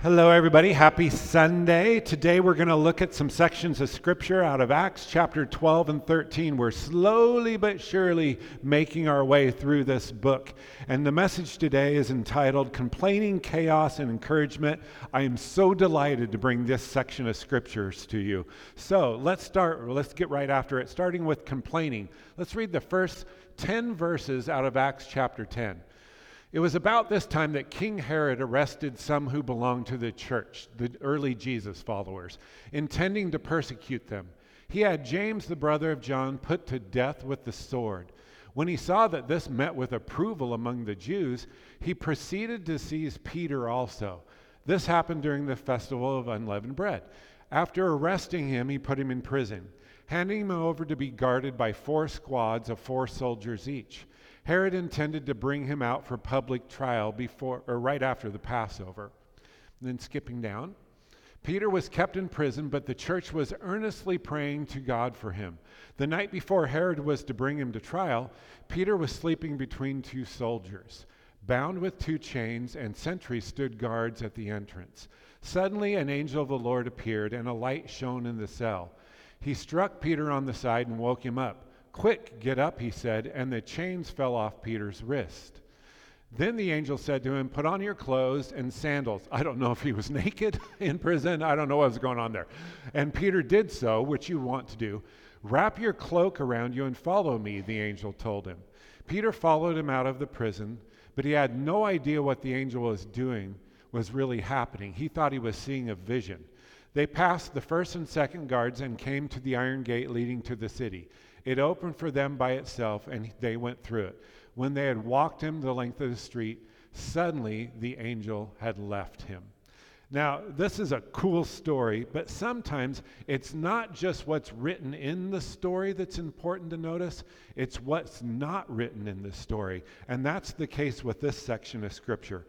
Hello, everybody. Happy Sunday. Today we're going to look at some sections of Scripture out of Acts chapter 12 and 13. We're slowly but surely making our way through this book. And the message today is entitled Complaining, Chaos, and Encouragement. I am so delighted to bring this section of Scriptures to you. So let's get right after it, starting with complaining. Let's read the first 10 verses out of Acts chapter 10. It was about this time that King Herod arrested some who belonged to the church, the early Jesus followers, intending to persecute them. He had James, the brother of John, put to death with the sword. When he saw that this met with approval among the Jews, he proceeded to seize Peter also. This happened during the festival of unleavened bread. After arresting him, he put him in prison, handing him over to be guarded by 4 squads of 4 soldiers each. Herod intended to bring him out for public trial right after the Passover. And then skipping down, Peter was kept in prison, but the church was earnestly praying to God for him. The night before Herod was to bring him to trial, Peter was sleeping between 2 soldiers, bound with 2 chains, and sentries stood guards at the entrance. Suddenly an angel of the Lord appeared, and a light shone in the cell. He struck Peter on the side and woke him up. "Quick, get up," he said, and the chains fell off Peter's wrist. Then the angel said to him, "Put on your clothes and sandals." I don't know if he was naked in prison. I don't know what was going on there. And Peter did so, which you want to do. "Wrap your cloak around you and follow me," the angel told him. Peter followed him out of the prison, but he had no idea what the angel was doing was really happening. He thought he was seeing a vision. They passed the first and second guards and came to the iron gate leading to the city. It opened for them by itself, and they went through it. When they had walked him the length of the street, suddenly the angel had left him. Now, this is a cool story, but sometimes it's not just what's written in the story that's important to notice, it's what's not written in the story. And that's the case with this section of Scripture.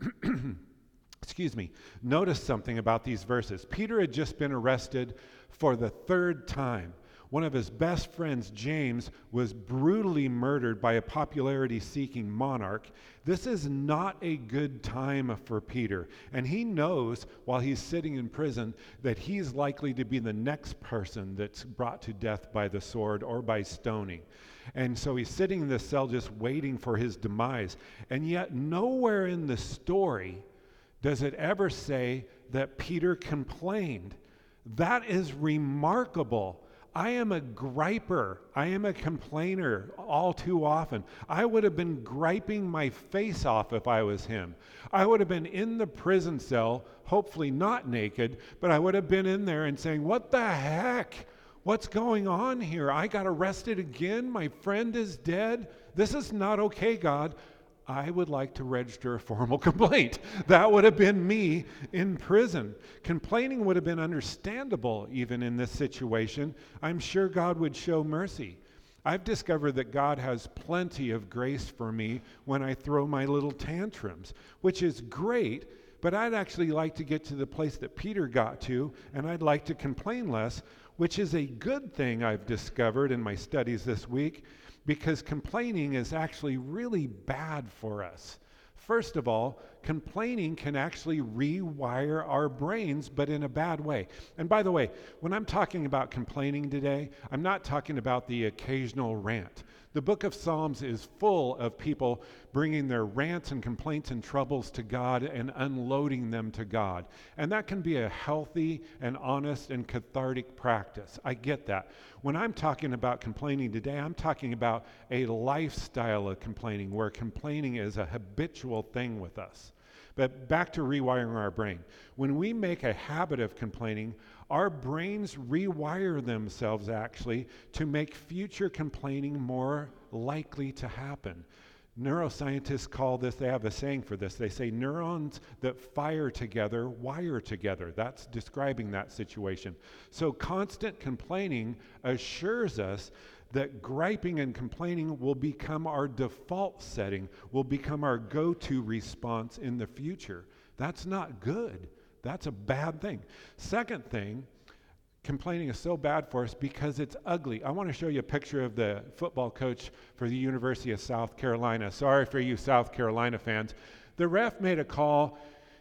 Notice something about these verses. Peter had just been arrested for the 3rd time. One of his best friends, James, was brutally murdered by a popularity-seeking monarch. This is not a good time for Peter, and he knows while he's sitting in prison that he's likely to be the next person that's brought to death by the sword or by stoning. And so he's sitting in this cell just waiting for his demise. And yet nowhere in the story does it ever say that Peter complained. That is remarkable. I am a griper. I am a complainer all too often. I would have been griping my face off if I was him. I would have been in the prison cell, hopefully not naked, but I would have been in there and saying, "What the heck? What's going on here? I got arrested again. My friend is dead. This is not okay, God. I would like to register a formal complaint." That would have been me in prison. Complaining would have been understandable even in this situation. I'm sure God would show mercy. I've discovered that God has plenty of grace for me when I throw my little tantrums, which is great, but I'd actually like to get to the place that Peter got to, and I'd like to complain less, which is a good thing I've discovered in my studies this week, because complaining is actually really bad for us. First of all, complaining can actually rewire our brains, but in a bad way. And by the way, when I'm talking about complaining today, I'm not talking about the occasional rant. The book of Psalms is full of people bringing their rants and complaints and troubles to God and unloading them to God. And that can be a healthy and honest and cathartic practice. I get that. When I'm talking about complaining today, I'm talking about a lifestyle of complaining, where complaining is a habitual thing with us. But back to rewiring our brain. When we make a habit of complaining, our brains rewire themselves actually to make future complaining more likely to happen. Neuroscientists call this, they have a saying for this, they say neurons that fire together wire together. That's describing that situation. So constant complaining assures us that griping and complaining will become our default setting, will become our go-to response in the future. That's not good. That's a bad thing. Second thing, complaining is so bad for us because it's ugly. I want to show you a picture of the football coach for the University of South Carolina. Sorry for you South Carolina fans. The ref made a call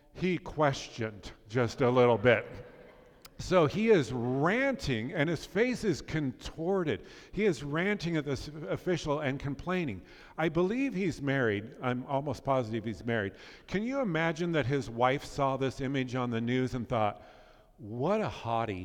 he questioned just a little bit. So he is ranting, and his face is contorted. He is ranting at this official and complaining. I believe he's married. I'm almost positive he's married. Can you imagine that his wife saw this image on the news and thought, what a hottie.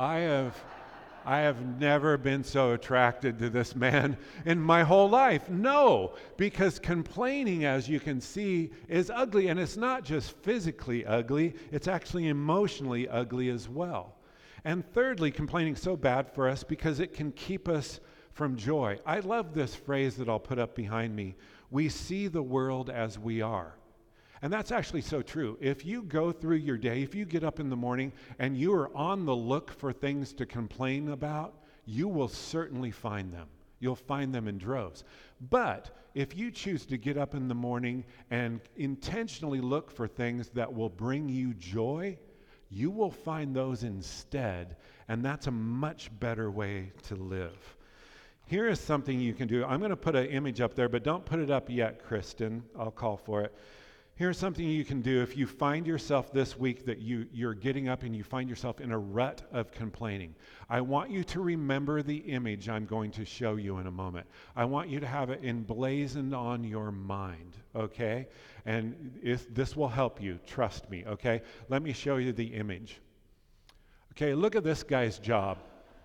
I have never been so attracted to this man in my whole life. No, because complaining, as you can see, is ugly. And it's not just physically ugly, it's actually emotionally ugly as well. And thirdly, complaining is so bad for us because it can keep us from joy. I love this phrase that I'll put up behind me. We see the world as we are. And that's actually so true. If you go through your day, if you get up in the morning and you are on the look for things to complain about, you will certainly find them. You'll find them in droves. But if you choose to get up in the morning and intentionally look for things that will bring you joy, you will find those instead. And that's a much better way to live. Here is something you can do. I'm going to put an image up there, but don't put it up yet, Kristen. I'll call for it. Here's something you can do if you find yourself this week that you're getting up and you find yourself in a rut of complaining. I want you to remember the image I'm going to show you in a moment. I want you to have it emblazoned on your mind, okay? And this will help you, trust me, okay? Let me show you the image. Okay, look at this guy's job.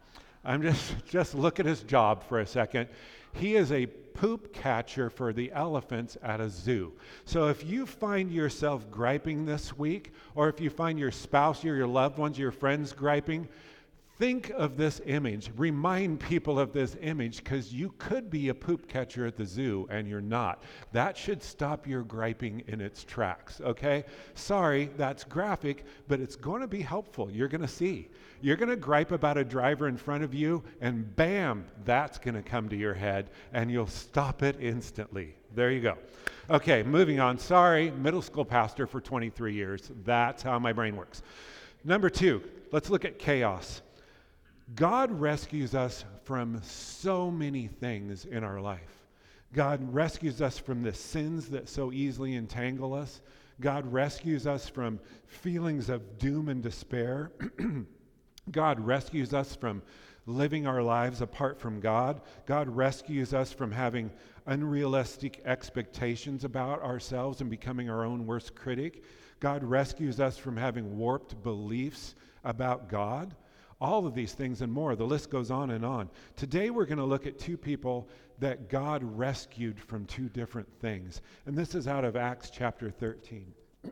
I'm just look at his job for a second. He is a poop catcher for the elephants at a zoo. So if you find yourself griping this week, or if you find your spouse or your loved ones, your friends griping, think of this image. Remind people of this image, because you could be a poop catcher at the zoo and you're not. That should stop your griping in its tracks, okay? Sorry, that's graphic, but it's going to be helpful. You're going to see. You're going to gripe about a driver in front of you, and bam, that's going to come to your head, and you'll stop it instantly. There you go. Okay, moving on. Sorry, middle school pastor for 23 years. That's how my brain works. Number 2, let's look at chaos. God rescues us from so many things in our life. God rescues us from the sins that so easily entangle us. God rescues us from feelings of doom and despair. God rescues us from living our lives apart from God. God rescues us from having unrealistic expectations about ourselves and becoming our own worst critic. God rescues us from having warped beliefs about God. All of these things and more. The list goes on and on. Today we're going to look at 2 people that God rescued from 2 different things. And this is out of Acts chapter 13.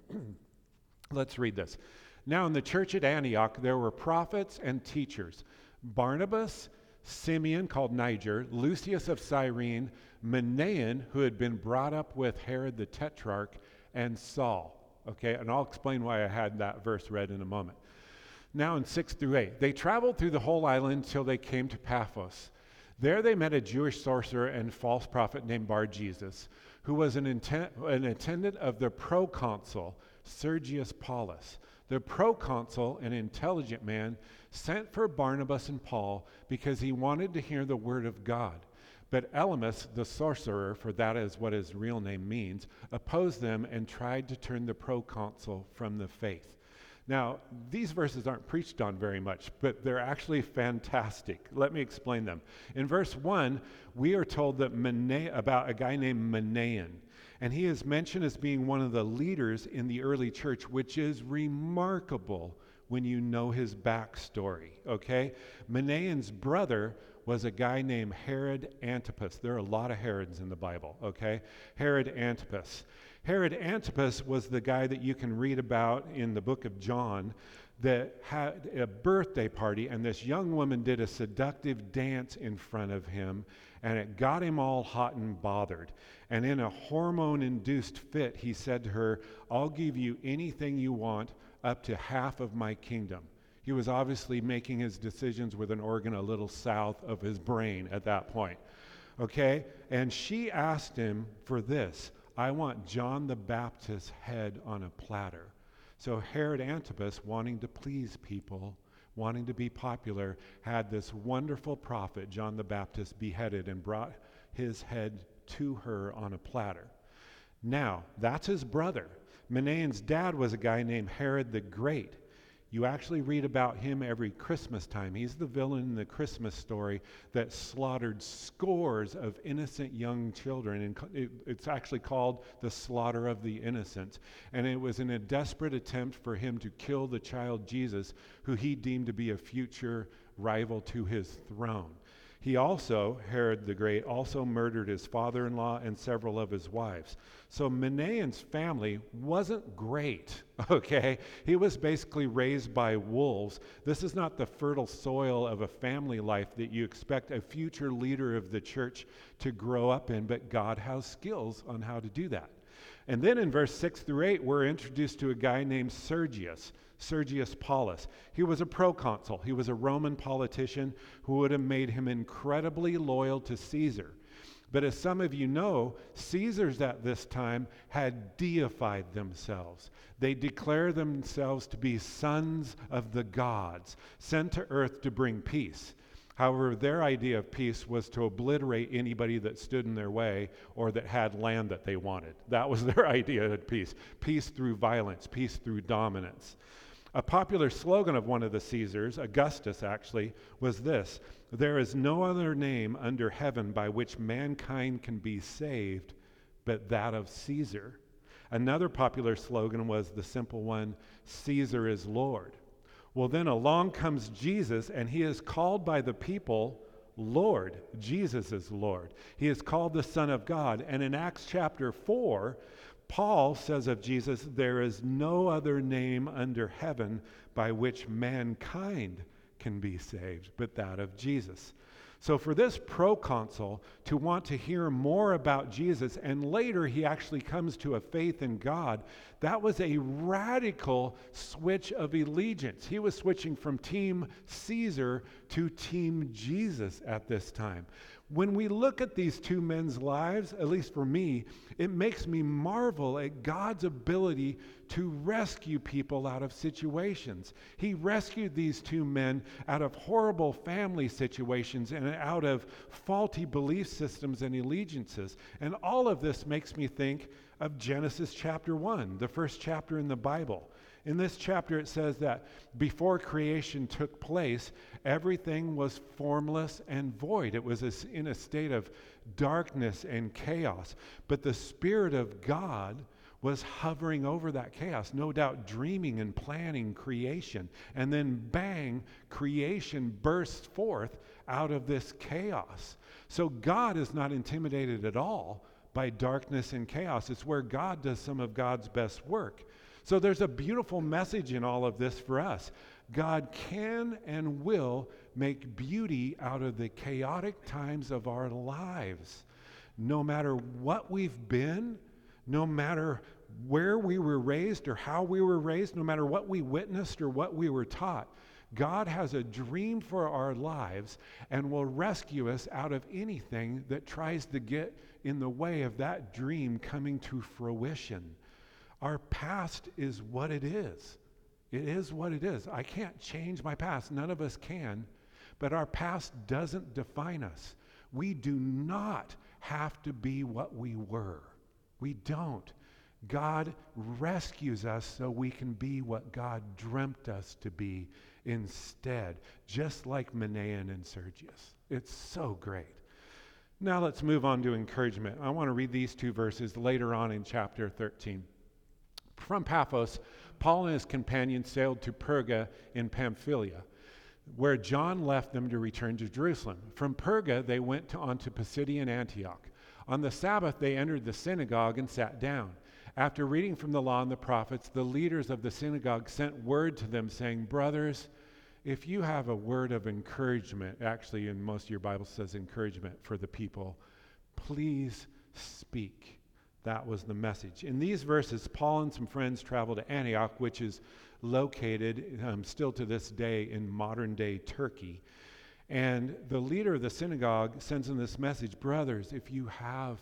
Let's read this. Now in the church at Antioch there were prophets and teachers. Barnabas, Simeon called Niger, Lucius of Cyrene, Manaen, who had been brought up with Herod the Tetrarch, and Saul. Okay, and I'll explain why I had that verse read in a moment. Now in 6 through 8, they traveled through the whole island till they came to Paphos. There they met a Jewish sorcerer and false prophet named Bar-Jesus, who was an attendant of the proconsul, Sergius Paulus. The proconsul, an intelligent man, sent for Barnabas and Paul because he wanted to hear the word of God. But Elymas, the sorcerer, for that is what his real name means, opposed them and tried to turn the proconsul from the faith. Now, these verses aren't preached on very much, but they're actually fantastic. Let me explain them. In verse 1, we are told that about a guy named Manaen, and he is mentioned as being one of the leaders in the early church, which is remarkable when you know his backstory, okay? Manaen's brother was a guy named Herod Antipas. There are a lot of Herods in the Bible, okay? Herod Antipas. Herod Antipas was the guy that you can read about in the book of John that had a birthday party, and this young woman did a seductive dance in front of him, and it got him all hot and bothered. And in a hormone-induced fit, he said to her, "I'll give you anything you want, up to half of my kingdom." He was obviously making his decisions with an organ a little south of his brain at that point. Okay? And she asked him for this: "I want John the Baptist's head on a platter." So Herod Antipas, wanting to please people, wanting to be popular, had this wonderful prophet, John the Baptist, beheaded and brought his head to her on a platter. Now, that's his brother. Manaen's dad was a guy named Herod the Great. You actually read about him every Christmas time. He's the villain in the Christmas story that slaughtered scores of innocent young children. And it's actually called the slaughter of the innocents. And it was in a desperate attempt for him to kill the child Jesus, who he deemed to be a future rival to his throne. He also, Herod the Great, also murdered his father-in-law and several of his wives. So Manaen's family wasn't great, okay? He was basically raised by wolves. This is not the fertile soil of a family life that you expect a future leader of the church to grow up in, but God has skills on how to do that. And then in verse 6 through 8, we're introduced to a guy named Sergius Paulus. He was a proconsul. He was a Roman politician who would have made him incredibly loyal to Caesar. But as some of you know, Caesars at this time had deified themselves. They declare themselves to be sons of the gods, sent to earth to bring peace. However, their idea of peace was to obliterate anybody that stood in their way or that had land that they wanted. That was their idea of peace. Peace through violence, peace through dominance. A popular slogan of one of the Caesars, Augustus actually, was this: "There is no other name under heaven by which mankind can be saved but that of Caesar." Another popular slogan was the simple one, "Caesar is Lord." Well, then along comes Jesus, and he is called by the people Lord. Jesus is Lord. He is called the Son of God. And in Acts chapter 4, Paul says of Jesus, "There is no other name under heaven by which mankind can be saved but that of Jesus." So for this proconsul to want to hear more about Jesus, and later he actually comes to a faith in God, that was a radical switch of allegiance. He was switching from Team Caesar to Team Jesus at this time. When we look at these two men's lives, at least for me, it makes me marvel at God's ability to rescue people out of situations. He rescued these two men out of horrible family situations and out of faulty belief systems and allegiances. And all of this makes me think of Genesis chapter 1, the first chapter in the Bible. In this chapter, it says that before creation took place, everything was formless and void. It was in a state of darkness and chaos. But the Spirit of God was hovering over that chaos, no doubt dreaming and planning creation. And then bang, creation bursts forth out of this chaos. So God is not intimidated at all by darkness and chaos. It's where God does some of God's best work. So there's a beautiful message in all of this for us. God can and will make beauty out of the chaotic times of our lives. No matter what we've been, no matter where we were raised or how we were raised, no matter what we witnessed or what we were taught, God has a dream for our lives and will rescue us out of anything that tries to get in the way of that dream coming to fruition. Our past is what it is. It is what it is. I can't change my past. None of us can. But our past doesn't define us. We do not have to be what we were. We don't. God rescues us so we can be what God dreamt us to be instead, just like Manaen and Sergius. It's so great. Now let's move on to encouragement. I want to read these two verses later on in chapter 13. From Paphos, Paul and his companions sailed to Perga in Pamphylia, where John left them to return to Jerusalem. From Perga, they went on to Pisidian Antioch. On the Sabbath, they entered the synagogue and sat down. After reading from the law and the prophets, the leaders of the synagogue sent word to them, saying, "Brothers, if you have a word of encouragement," actually in most of your Bible says encouragement for the people, "please speak." That was the message. In these verses, Paul and some friends traveled to Antioch, which is located still to this day in modern-day Turkey. And the leader of the synagogue sends them this message: "Brothers, if you have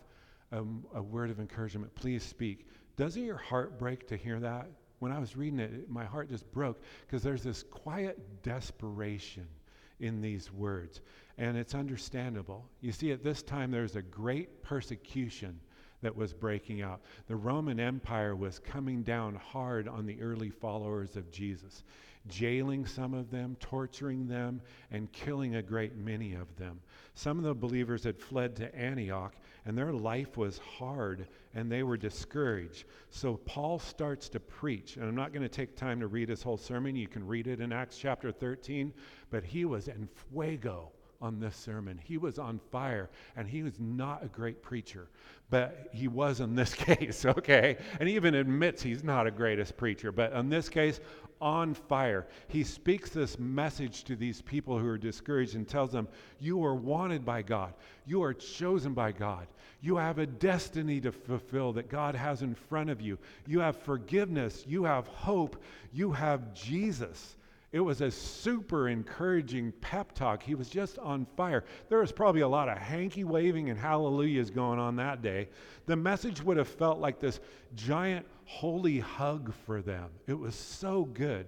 a word of encouragement, please speak." Doesn't your heart break to hear that? When I was reading it, my heart just broke, because there's this quiet desperation in these words. And it's understandable. You see, at this time, there's a great persecution that was breaking out. The Roman Empire was coming down hard on the early followers of Jesus, jailing some of them, torturing them, and killing a great many of them. Some of the believers had fled to Antioch, and their life was hard, and they were discouraged. So Paul starts to preach, and I'm not going to take time to read his whole sermon. You can read it in Acts chapter 13, but he was en fuego on this sermon. He was on fire, and he was not a great preacher, but he was in this case, okay? And he even admits he's not a greatest preacher, but in this case, on fire. He speaks this message to these people who are discouraged and tells them, you are wanted by God. You are chosen by God. You have a destiny to fulfill that God has in front of you. You have forgiveness. You have hope. You have Jesus. It was a super encouraging pep talk. He was just on fire. There was probably a lot of hanky waving and hallelujahs going on that day. The message would have felt like this giant holy hug for them. It was so good.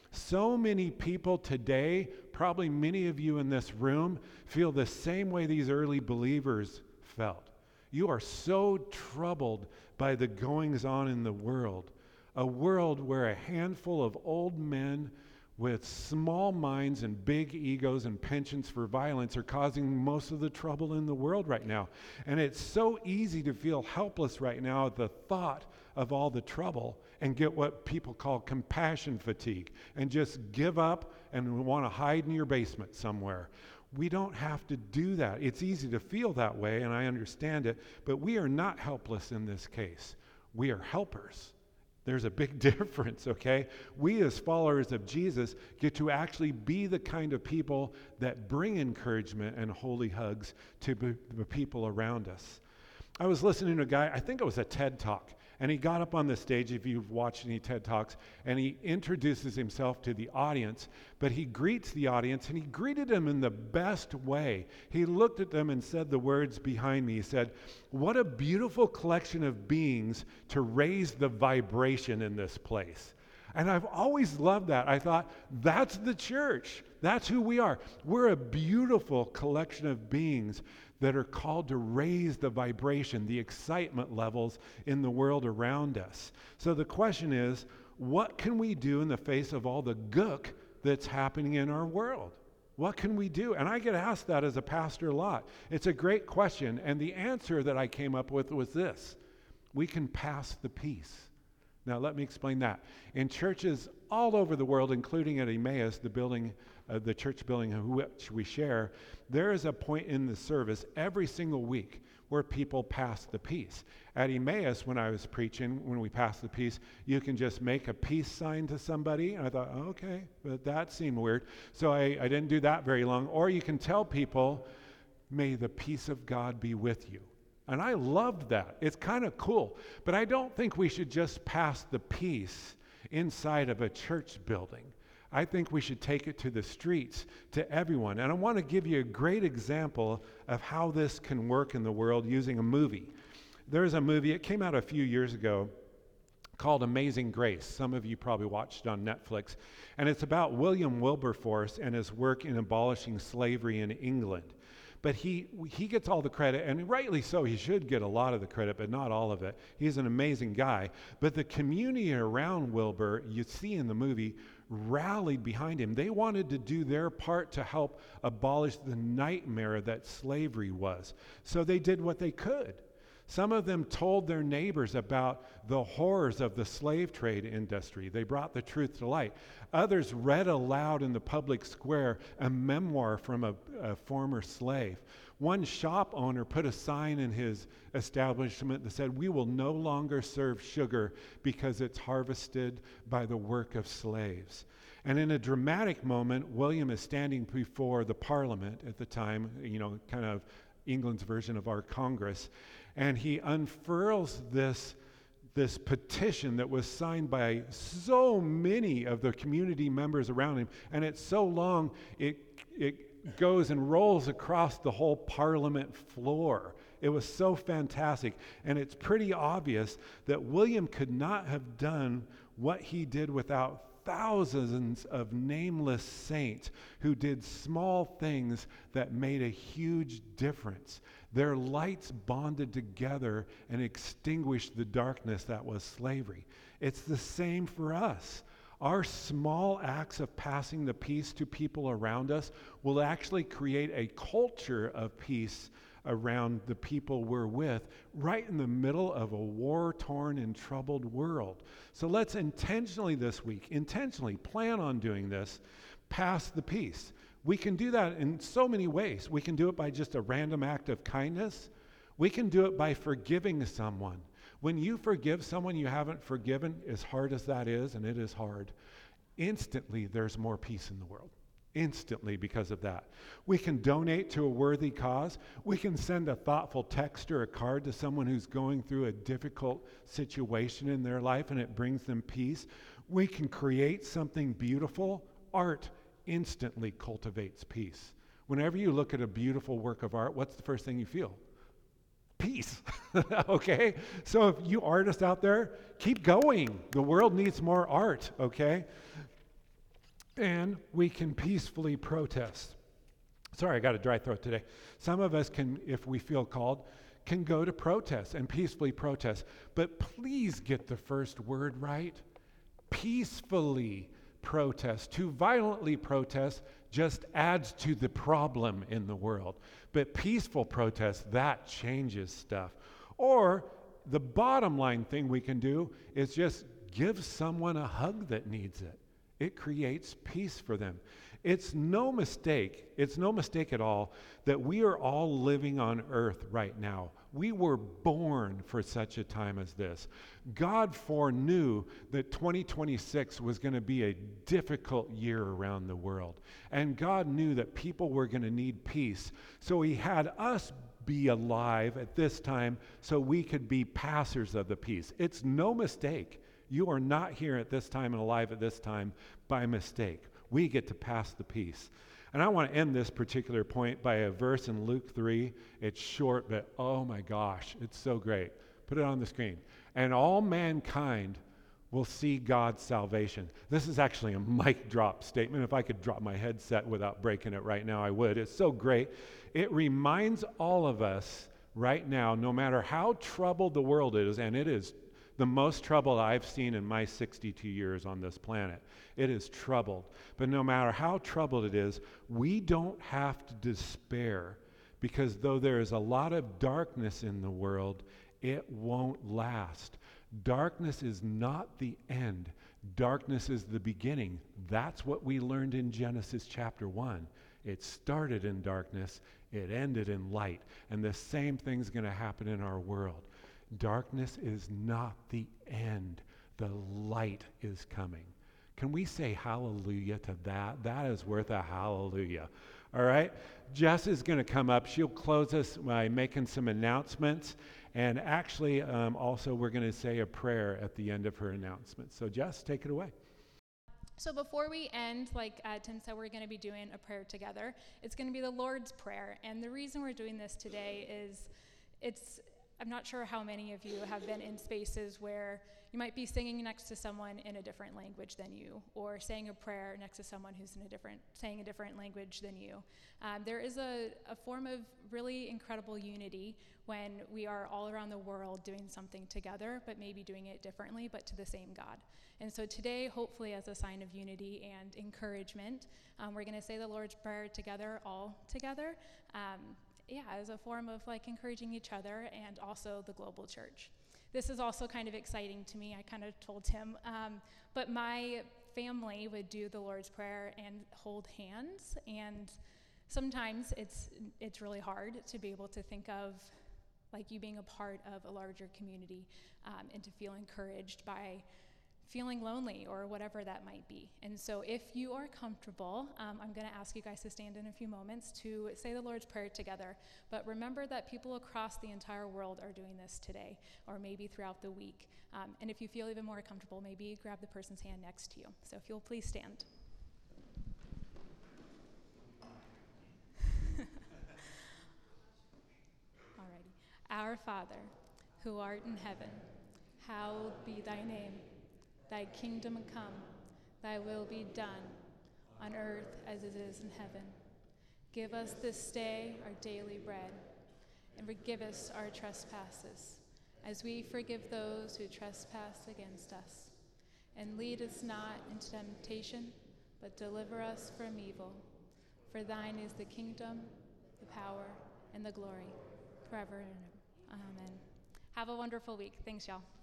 So many people today, probably many of you in this room, feel the same way these early believers felt. You are so troubled by the goings on in the world, a world where a handful of old men with small minds and big egos and penchants for violence are causing most of the trouble in the world right now. And it's so easy to feel helpless right now at the thought of all the trouble and get what people call compassion fatigue and just give up and want to hide in your basement somewhere. We don't have to do that. It's easy to feel that way, and I understand it, but we are not helpless in this case. We are helpers. There's a big difference, okay? We as followers of Jesus get to actually be the kind of people that bring encouragement and holy hugs to the people around us. I was listening to a guy, I think it was a TED Talk, and he got up on the stage, if you've watched any TED Talks, and he introduces himself to the audience, but he greets the audience, and he greeted them in the best way. He looked at them and said the words behind me. He said, "What a beautiful collection of beings to raise the vibration in this place." And I've always loved that. I thought, that's the church. That's who we are. We're a beautiful collection of beings that are called to raise the vibration, the excitement levels in the world around us. So the question is, what can we do in the face of all the gook that's happening in our world? What can we do? And I get asked that as a pastor a lot. It's a great question, and the answer that I came up with was this: we can pass the peace. Now, let me explain that. In churches all over the world, including at Emmaus, the building, the church building which we share, there is a point in the service every single week where people pass the peace. At Emmaus, when I was preaching, when we passed the peace, you can just make a peace sign to somebody. And I thought, okay, but that seemed weird. So I didn't do that very long. Or you can tell people, may the peace of God be with you. And I loved that. It's kind of cool. But I don't think we should just pass the peace inside of a church building. I think we should take it to the streets, to everyone. And I want to give you a great example of how this can work in the world using a movie. There's a movie, it came out a few years ago, called Amazing Grace. Some of you probably watched it on Netflix. And it's about William Wilberforce and his work in abolishing slavery in England. But he gets all the credit, and rightly so. He should get a lot of the credit, but not all of it. He's an amazing guy. But the community around Wilbur, you see in the movie, rallied behind him. They wanted to do their part to help abolish the nightmare that slavery was. So they did what they could. Some of them told their neighbors about the horrors of the slave trade industry. They brought the truth to light. Others read aloud in the public square a memoir from a former slave. One shop owner put a sign in his establishment that said, "We will no longer serve sugar because it's harvested by the work of slaves." And in a dramatic moment, William is standing before the Parliament at the time, kind of England's version of our Congress, and he unfurls this petition that was signed by so many of the community members around him, and it's so long, it goes and rolls across the whole Parliament floor. It was so fantastic, and it's pretty obvious that William could not have done what he did without thousands of nameless saints who did small things that made a huge difference. Their lights bonded together and extinguished the darkness that was slavery. It's the same for us. Our small acts of passing the peace to people around us will actually create a culture of peace around the people we're with, right in the middle of a war-torn and troubled world. So let's intentionally this week, intentionally plan on doing this, pass the peace. We can do that in so many ways. We can do it by just a random act of kindness. We can do it by forgiving someone. When you forgive someone you haven't forgiven, as hard as that is, and it is hard, instantly there's more peace in the world. Instantly because of that. We can donate to a worthy cause. We can send a thoughtful text or a card to someone who's going through a difficult situation in their life and it brings them peace. We can create something beautiful. Art instantly cultivates peace. Whenever you look at a beautiful work of art, what's the first thing you feel? Peace. Okay? So if you artists out there, keep going. The world needs more art, okay? And we can peacefully protest. Sorry, I got a dry throat today. Some of us can, if we feel called, can go to protest and peacefully protest. But please get the first word right. Peacefully protest. To violently protest just adds to the problem in the world. But peaceful protest, that changes stuff. Or the bottom line thing we can do is just give someone a hug that needs it. It creates peace for them. It's no mistake at all that we are all living on earth right now. We were born for such a time as this. God foreknew that 2026 was going to be a difficult year around the world. And God knew that people were going to need peace. So he had us be alive at this time so we could be passers of the peace. It's no mistake. You are not here at this time and alive at this time by mistake. We get to pass the peace. And I want to end this particular point by a verse in Luke 3. It's short, but oh my gosh, it's so great. Put it on the screen. And all mankind will see God's salvation. This is actually a mic drop statement. If I could drop my headset without breaking it right now, I would. It's so great. It reminds all of us right now, no matter how troubled the world is, and it is the most trouble I've seen in my 62 years on this planet. It is troubled. But no matter how troubled it is, we don't have to despair, because though there is a lot of darkness in the world, it won't last. Darkness is not the end. Darkness is the beginning. That's what we learned in Genesis chapter 1. It started in darkness, it ended in light. And the same thing's going to happen in our world. Darkness is not the end. The light is coming. Can we say hallelujah to that? That is worth a hallelujah. All right? Jess is going to come up. She'll close us by making some announcements. And actually, also, we're going to say a prayer at the end of her announcement. So, Jess, take it away. So before we end, like Tim said, we're going to be doing a prayer together. It's going to be the Lord's Prayer. And the reason we're doing this today is I'm not sure how many of you have been in spaces where you might be singing next to someone in a different language than you, or saying a prayer next to someone who's saying a different language than you. There is a form of really incredible unity when we are all around the world doing something together, but maybe doing it differently, but to the same God. And so today, hopefully as a sign of unity and encouragement, we're going to say the Lord's Prayer together, all together. As a form of like encouraging each other and also the global church. This is also kind of exciting to me. I kind of told Tim, but my family would do the Lord's Prayer and hold hands, and sometimes it's really hard to be able to think of like you being a part of a larger community and to feel encouraged by feeling lonely or whatever that might be. And so if you are comfortable, I'm going to ask you guys to stand in a few moments to say the Lord's Prayer together. But remember that people across the entire world are doing this today, or maybe throughout the week. And if you feel even more comfortable, maybe grab the person's hand next to you. So if you'll please stand. Alrighty. Our Father, who art in heaven, hallowed be thy name. Thy kingdom come, Thy will be done on earth as it is in heaven. Give us this day our daily bread, and forgive us our trespasses, as we forgive those who trespass against us. And lead us not into temptation, but deliver us from evil. For thine is the kingdom, the power, and the glory, forever and ever. Amen. Have a wonderful week. Thanks, y'all.